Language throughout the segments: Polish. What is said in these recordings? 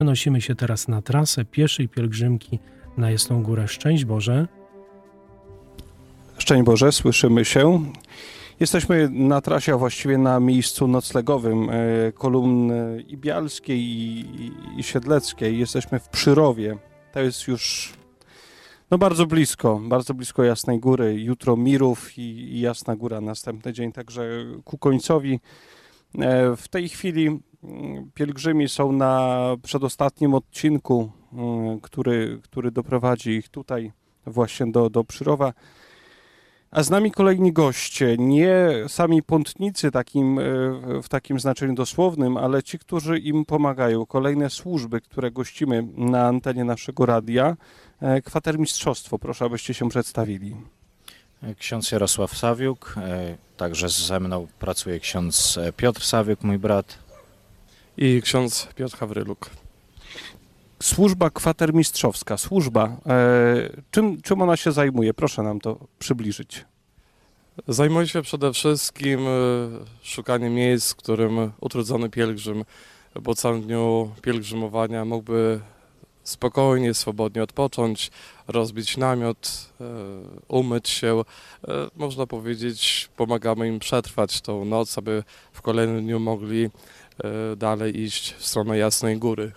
Przenosimy się teraz na trasę pieszej pielgrzymki na Jasną Górę. Szczęść Boże. Szczęść Boże, słyszymy się. Jesteśmy na trasie, a właściwie na miejscu noclegowym kolumny i Bialskiej i Siedleckiej. Jesteśmy w Przyrowie. To jest już bardzo blisko Jasnej Góry. Jutro Mirów i Jasna Góra następny dzień, także ku końcowi. W tej chwili pielgrzymi są na przedostatnim odcinku, który doprowadzi ich tutaj właśnie do Przyrowa. A z nami kolejni goście, nie sami pątnicy w takim znaczeniu dosłownym, ale ci, którzy im pomagają. Kolejne służby, które gościmy na antenie naszego radia. Kwatermistrzostwo, proszę, abyście się przedstawili. Ksiądz Jarosław Sawiuk, także ze mną pracuje ksiądz Piotr Sawiuk, mój brat. I ksiądz Piotr Hawryluk. Służba kwatermistrzowska, czym ona się zajmuje? Proszę nam to przybliżyć. Zajmuje się przede wszystkim szukaniem miejsc, w którym utrudzony pielgrzym po całym dniu pielgrzymowania mógłby spokojnie, swobodnie odpocząć, rozbić namiot, umyć się. Można powiedzieć, pomagamy im przetrwać tą noc, aby w kolejnym dniu mogli dalej iść w stronę Jasnej Góry.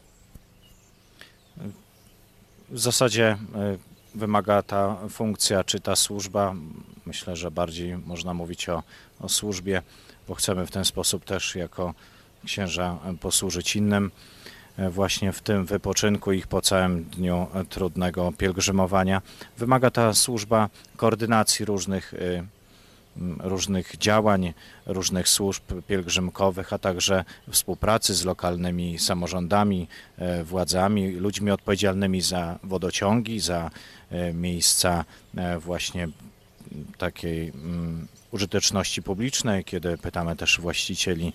W zasadzie wymaga ta funkcja, czy ta służba, myślę, że bardziej można mówić o służbie, bo chcemy w ten sposób też jako księża posłużyć innym właśnie w tym wypoczynku ich po całym dniu trudnego pielgrzymowania. Wymaga ta służba koordynacji różnych działań, różnych służb pielgrzymkowych, a także współpracy z lokalnymi samorządami, władzami, ludźmi odpowiedzialnymi za wodociągi, za miejsca właśnie takiej użyteczności publicznej, kiedy pytamy też właścicieli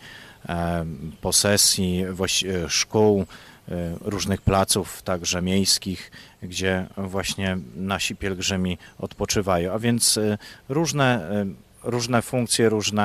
posesji, szkół, różnych placów, także miejskich, gdzie właśnie nasi pielgrzymi odpoczywają, a więc różne funkcje,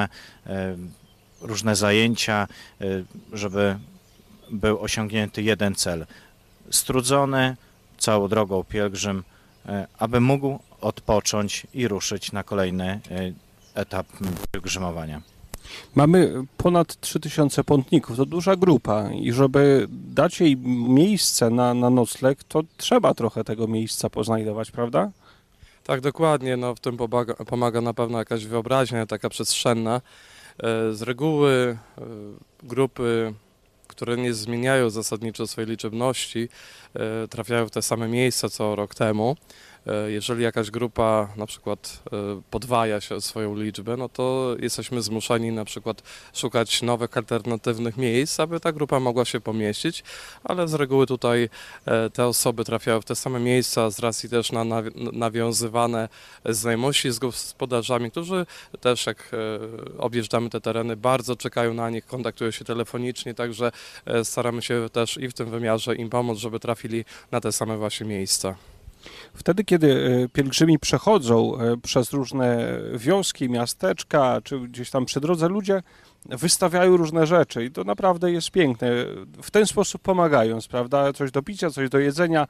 różne zajęcia, żeby był osiągnięty jeden cel. Strudzony całą drogą pielgrzym, aby mógł odpocząć i ruszyć na kolejny etap pielgrzymowania. Mamy ponad 3000 pątników, to duża grupa i żeby dać jej miejsce na nocleg, to trzeba trochę tego miejsca poznajdować, prawda? Tak, dokładnie. W tym pomaga na pewno jakaś wyobraźnia taka przestrzenna. Z reguły grupy, które nie zmieniają zasadniczo swojej liczebności, trafiają w te same miejsca co rok temu. Jeżeli jakaś grupa na przykład podwaja się swoją liczbę, no to jesteśmy zmuszeni na przykład szukać nowych, alternatywnych miejsc, aby ta grupa mogła się pomieścić, ale z reguły tutaj te osoby trafiają w te same miejsca z racji też na nawiązywane znajomości z gospodarzami, którzy też jak objeżdżamy te tereny, bardzo czekają na nich, kontaktują się telefonicznie, także staramy się też i w tym wymiarze im pomóc, żeby trafili na te same właśnie miejsca. Wtedy, kiedy pielgrzymi przechodzą przez różne wioski, miasteczka, czy gdzieś tam przy drodze, ludzie wystawiają różne rzeczy i to naprawdę jest piękne. W ten sposób pomagając, prawda? Coś do picia, coś do jedzenia.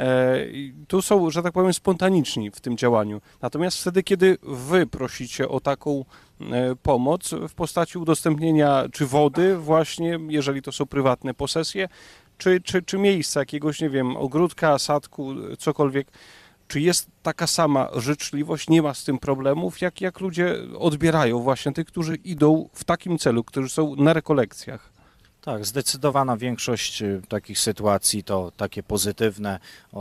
Tu są, że tak powiem, spontaniczni w tym działaniu. Natomiast wtedy, kiedy wy prosicie o taką pomoc w postaci udostępnienia czy wody właśnie, jeżeli to są prywatne posesje, czy miejsca jakiegoś, nie wiem, ogródka, sadku, cokolwiek, czy jest taka sama życzliwość, nie ma z tym problemów, jak ludzie odbierają właśnie tych, którzy idą w takim celu, którzy są na rekolekcjach? Tak, zdecydowana większość takich sytuacji to takie pozytywne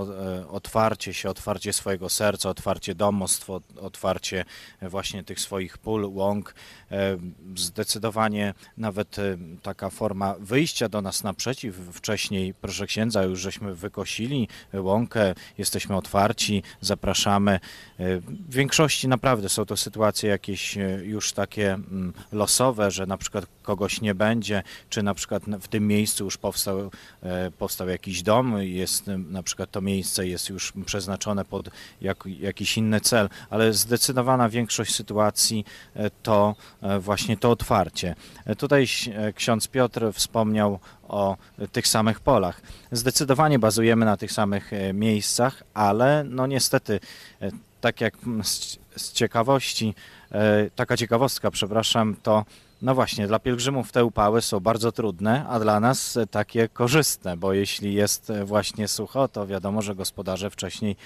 otwarcie swojego serca, otwarcie domostw, otwarcie właśnie tych swoich pól, łąk. Zdecydowanie nawet taka forma wyjścia do nas naprzeciw. Wcześniej, proszę księdza, już żeśmy wykosili łąkę, jesteśmy otwarci, zapraszamy. W większości naprawdę są to sytuacje jakieś już takie losowe, że na przykład kogoś nie będzie, czy na przykład przykład w tym miejscu już powstał jakiś dom, jest na przykład to miejsce jest już przeznaczone pod jakiś inny cel, ale zdecydowana większość sytuacji to właśnie to otwarcie. Tutaj ksiądz Piotr wspomniał o tych samych polach. Zdecydowanie bazujemy na tych samych miejscach, ale no niestety, tak jak z ciekawości, taka ciekawostka, przepraszam, to no właśnie, dla pielgrzymów te upały są bardzo trudne, a dla nas takie korzystne, bo jeśli jest właśnie sucho, to wiadomo, że gospodarze wcześniej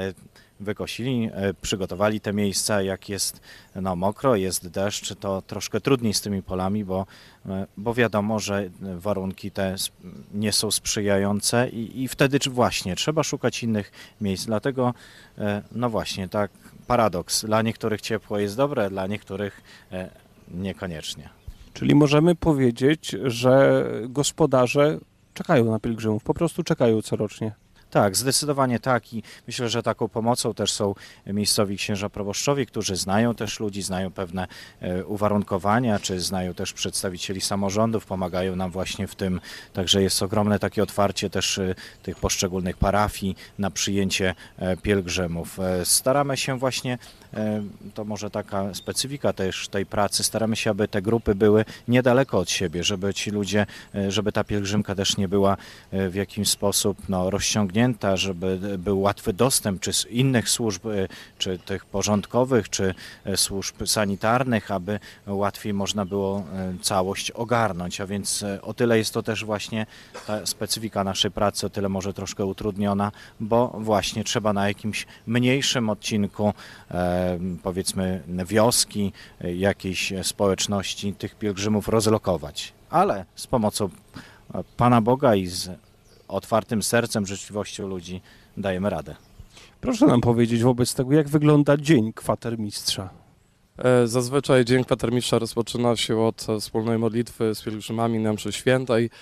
wykosili, przygotowali te miejsca. Jak jest no, mokro, jest deszcz, to troszkę trudniej z tymi polami, bo wiadomo, że warunki te nie są sprzyjające i wtedy właśnie trzeba szukać innych miejsc. Dlatego no właśnie, tak paradoks. Dla niektórych ciepło jest dobre, dla niektórych niekoniecznie. Czyli możemy powiedzieć, że gospodarze czekają na pielgrzymów, po prostu czekają corocznie. Tak, zdecydowanie tak i myślę, że taką pomocą też są miejscowi księża proboszczowie, którzy znają też ludzi, znają pewne uwarunkowania, czy znają też przedstawicieli samorządów, pomagają nam właśnie w tym, także jest ogromne takie otwarcie też tych poszczególnych parafii na przyjęcie pielgrzymów. Staramy się właśnie, to może taka specyfika też tej pracy, staramy się, aby te grupy były niedaleko od siebie, żeby ci ludzie, żeby ta pielgrzymka też nie była w jakiś sposób rozciągnięta, żeby był łatwy dostęp czy z innych służb, czy tych porządkowych, czy służb sanitarnych, aby łatwiej można było całość ogarnąć. A więc o tyle jest to też właśnie ta specyfika naszej pracy, o tyle może troszkę utrudniona, bo właśnie trzeba na jakimś mniejszym odcinku, powiedzmy wioski, jakiejś społeczności tych pielgrzymów rozlokować. Ale z pomocą Pana Boga i z otwartym sercem, życzliwością ludzi dajemy radę. Proszę nam powiedzieć wobec tego, jak wygląda dzień kwatermistrza. Zazwyczaj dzień kwatermistrza rozpoczyna się od wspólnej modlitwy z pielgrzymami na mszy świętej.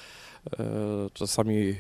Czasami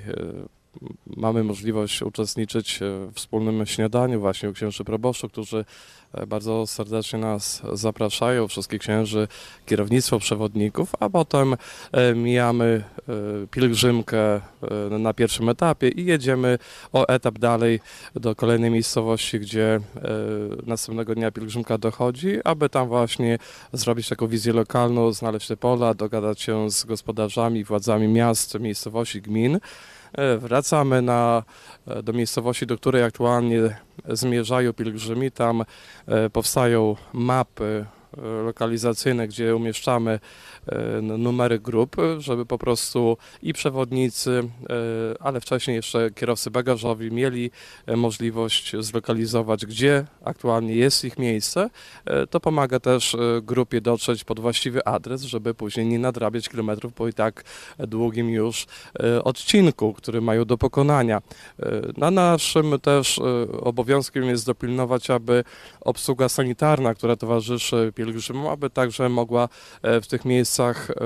mamy możliwość uczestniczyć w wspólnym śniadaniu właśnie u księży proboszczów, którzy bardzo serdecznie nas zapraszają, wszystkich księży, kierownictwo, przewodników, a potem mijamy pielgrzymkę na pierwszym etapie i jedziemy o etap dalej do kolejnej miejscowości, gdzie następnego dnia pielgrzymka dochodzi, aby tam właśnie zrobić taką wizję lokalną, znaleźć te pola, dogadać się z gospodarzami, władzami miast, miejscowości, gmin. Wracamy do miejscowości, do której aktualnie zmierzają pielgrzymi. Tam powstają mapy lokalizacyjne, gdzie umieszczamy numery grup, żeby po prostu i przewodnicy, ale wcześniej jeszcze kierowcy bagażowi mieli możliwość zlokalizować, gdzie aktualnie jest ich miejsce. To pomaga też grupie dotrzeć pod właściwy adres, żeby później nie nadrabiać kilometrów po i tak długim już odcinku, który mają do pokonania. Na naszym też obowiązkiem jest dopilnować, aby obsługa sanitarna, która towarzyszy pielgrzymom, aby także mogła w tych miejscach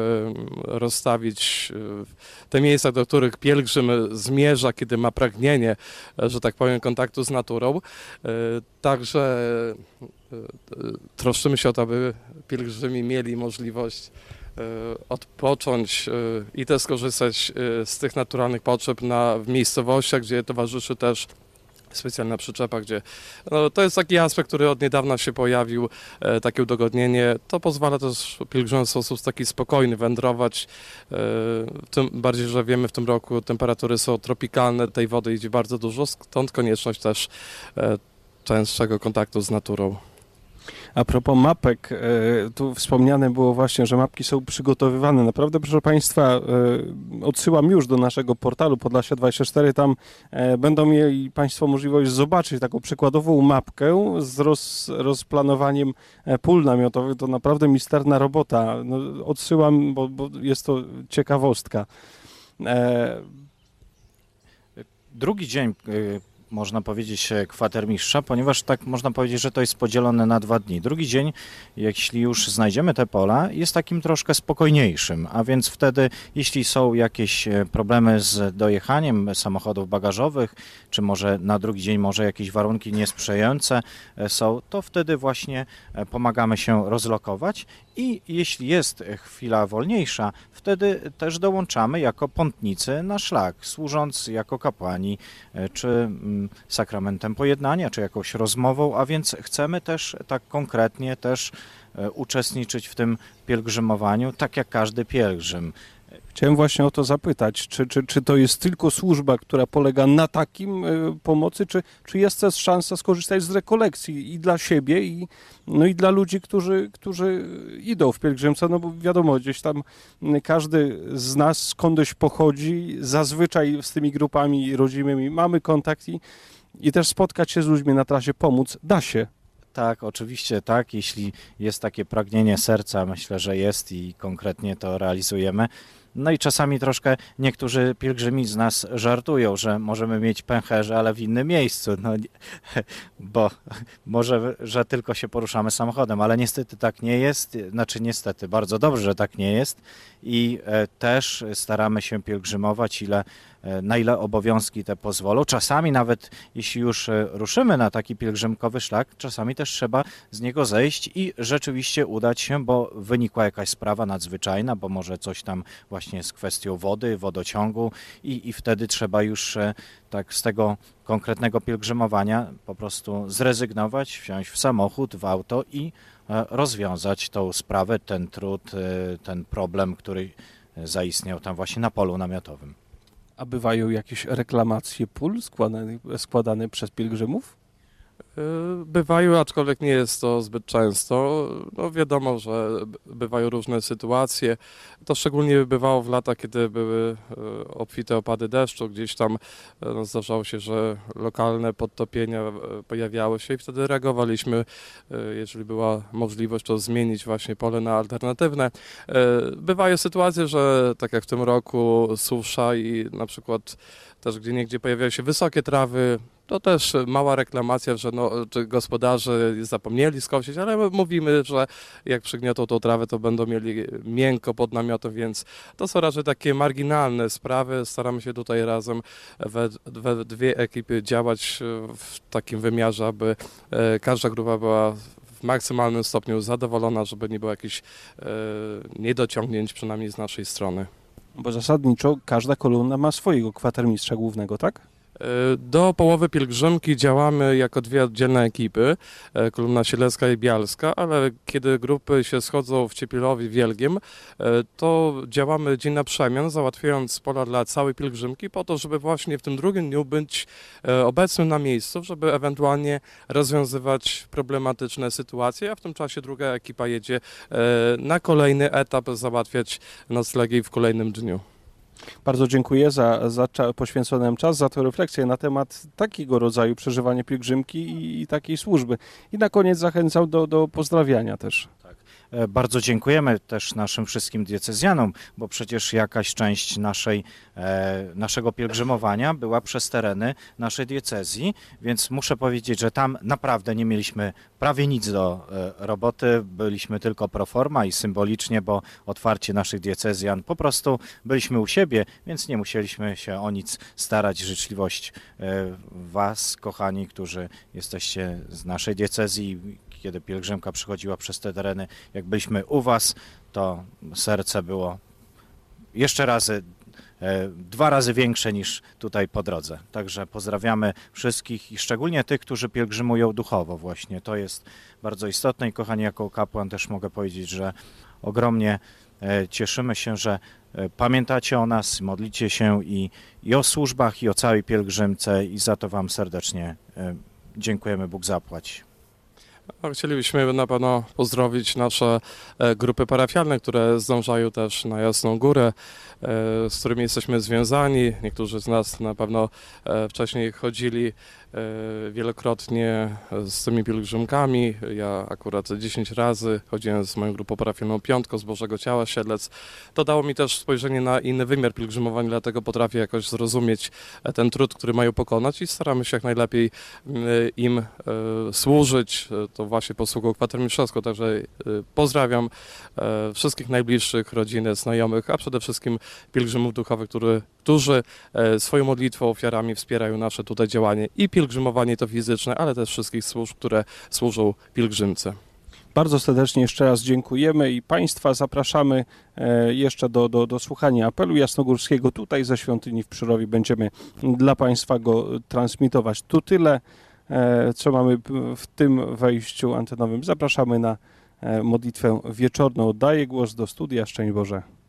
rozstawić te miejsca, do których pielgrzym zmierza, kiedy ma pragnienie, że tak powiem, kontaktu z naturą. Także troszczymy się o to, aby pielgrzymi mieli możliwość odpocząć i też skorzystać z tych naturalnych potrzeb w miejscowościach, gdzie towarzyszy też specjalna przyczepa, gdzie to jest taki aspekt, który od niedawna się pojawił, takie udogodnienie. To pozwala też pielgrzymom w sposób taki spokojny wędrować. Tym bardziej, że wiemy, w tym roku temperatury są tropikalne, tej wody idzie bardzo dużo, stąd konieczność też częstszego kontaktu z naturą. A propos mapek, tu wspomniane było właśnie, że mapki są przygotowywane. Naprawdę, proszę Państwa, odsyłam już do naszego portalu Podlasie24. Tam będą mieli Państwo możliwość zobaczyć taką przykładową mapkę z rozplanowaniem pól namiotowych. To naprawdę misterna robota. No, odsyłam, bo jest to ciekawostka. Drugi dzień można powiedzieć, kwatermistrza, ponieważ tak można powiedzieć, że to jest podzielone na 2 dni. Drugi dzień, jeśli już znajdziemy te pola, jest takim troszkę spokojniejszym, a więc wtedy, jeśli są jakieś problemy z dojechaniem samochodów bagażowych, czy może na drugi dzień może jakieś warunki niesprzyjające są, to wtedy właśnie pomagamy się rozlokować i jeśli jest chwila wolniejsza, wtedy też dołączamy jako pątnicy na szlak, służąc jako kapłani, czy sakramentem pojednania, czy jakąś rozmową, a więc chcemy też tak konkretnie też uczestniczyć w tym pielgrzymowaniu, tak jak każdy pielgrzym. Chciałem właśnie o to zapytać, czy to jest tylko służba, która polega na takim pomocy, czy jest też szansa skorzystać z rekolekcji i dla siebie, i dla ludzi, którzy idą w pielgrzymce, no bo wiadomo, gdzieś tam każdy z nas skądś pochodzi, zazwyczaj z tymi grupami rodzimymi mamy kontakt i też spotkać się z ludźmi na trasie, pomóc, da się. Tak, oczywiście tak, jeśli jest takie pragnienie serca, myślę, że jest i konkretnie to realizujemy. No i czasami troszkę niektórzy pielgrzymi z nas żartują, że możemy mieć pęcherze, ale w innym miejscu, no, bo może, że tylko się poruszamy samochodem, ale niestety tak nie jest, znaczy niestety, bardzo dobrze, że tak nie jest i też staramy się pielgrzymować na ile obowiązki te pozwolą. Czasami nawet jeśli już ruszymy na taki pielgrzymkowy szlak, czasami też trzeba z niego zejść i rzeczywiście udać się, bo wynikła jakaś sprawa nadzwyczajna, bo może coś tam właśnie z kwestią wody, wodociągu i wtedy trzeba już tak z tego konkretnego pielgrzymowania po prostu zrezygnować, wsiąść w samochód, w auto i rozwiązać tą sprawę, ten trud, ten problem, który zaistniał tam właśnie na polu namiotowym. A bywają jakieś reklamacje pól składane przez pielgrzymów? Bywają, aczkolwiek nie jest to zbyt często. No wiadomo, że bywają różne sytuacje. To szczególnie bywało w latach, kiedy były obfite opady deszczu. Gdzieś tam zdarzało się, że lokalne podtopienia pojawiały się i wtedy reagowaliśmy, jeżeli była możliwość, to zmienić właśnie pole na alternatywne. Bywają sytuacje, że tak jak w tym roku susza i na przykład też gdzieniegdzie pojawiają się wysokie trawy. To też mała reklamacja, że czy gospodarze zapomnieli skosić, ale mówimy, że jak przygniotą tą trawę, to będą mieli miękko pod namiotem, więc to są raczej takie marginalne sprawy. Staramy się tutaj razem we 2 ekipy działać w takim wymiarze, aby każda grupa była w maksymalnym stopniu zadowolona, żeby nie było jakichś niedociągnięć, przynajmniej z naszej strony. Bo zasadniczo każda kolumna ma swojego kwatermistrza głównego, tak? Do połowy pielgrzymki działamy jako 2 oddzielne ekipy, kolumna Siedlecka i Bialska, ale kiedy grupy się schodzą w Ciepielowie Wielgiem, to działamy dzień na przemian, załatwiając pola dla całej pielgrzymki po to, żeby właśnie w tym drugim dniu być obecnym na miejscu, żeby ewentualnie rozwiązywać problematyczne sytuacje, a w tym czasie druga ekipa jedzie na kolejny etap załatwiać noclegi w kolejnym dniu. Bardzo dziękuję za poświęcony nam czas, za tę refleksję na temat takiego rodzaju przeżywania pielgrzymki i takiej służby. I na koniec zachęcam do pozdrawiania też. Tak. Bardzo dziękujemy też naszym wszystkim diecezjanom, bo przecież jakaś część naszego pielgrzymowania była przez tereny naszej diecezji, więc muszę powiedzieć, że tam naprawdę nie mieliśmy prawie nic do roboty, byliśmy tylko pro forma i symbolicznie, bo otwarcie naszych diecezjan po prostu byliśmy u siebie, więc nie musieliśmy się o nic starać. Życzliwość Was, kochani, którzy jesteście z naszej diecezji, kiedy pielgrzymka przychodziła przez te tereny, jak byliśmy u Was, to serce było jeszcze 2 razy większe niż tutaj po drodze. Także pozdrawiamy wszystkich i szczególnie tych, którzy pielgrzymują duchowo właśnie. To jest bardzo istotne i kochani, jako kapłan też mogę powiedzieć, że ogromnie cieszymy się, że pamiętacie o nas, modlicie się i o służbach, i o całej pielgrzymce i za to Wam serdecznie dziękujemy. Bóg zapłać. No, chcielibyśmy na pewno pozdrowić nasze grupy parafialne, które zdążają też na Jasną Górę, z którymi jesteśmy związani. Niektórzy z nas na pewno wcześniej chodzili wielokrotnie z tymi pielgrzymkami. Ja akurat 10 razy chodziłem z moją grupą parafialną Piątką z Bożego Ciała Siedlec. To dało mi też spojrzenie na inny wymiar pielgrzymowania, dlatego potrafię jakoś zrozumieć ten trud, który mają pokonać i staramy się jak najlepiej im służyć. To właśnie posługą kwatermistrzowską, także pozdrawiam wszystkich najbliższych, rodziny, znajomych, a przede wszystkim pielgrzymów duchowych, którzy swoją modlitwą, ofiarami wspierają nasze tutaj działanie i pielgrzymowanie to fizyczne, ale też wszystkich służb, które służą pielgrzymce. Bardzo serdecznie jeszcze raz dziękujemy i Państwa zapraszamy jeszcze do słuchania apelu jasnogórskiego. Tutaj ze świątyni w Przyrowie będziemy dla Państwa go transmitować. Tu tyle, co mamy w tym wejściu antenowym. Zapraszamy na modlitwę wieczorną. Oddaję głos do studia. Szczęść Boże.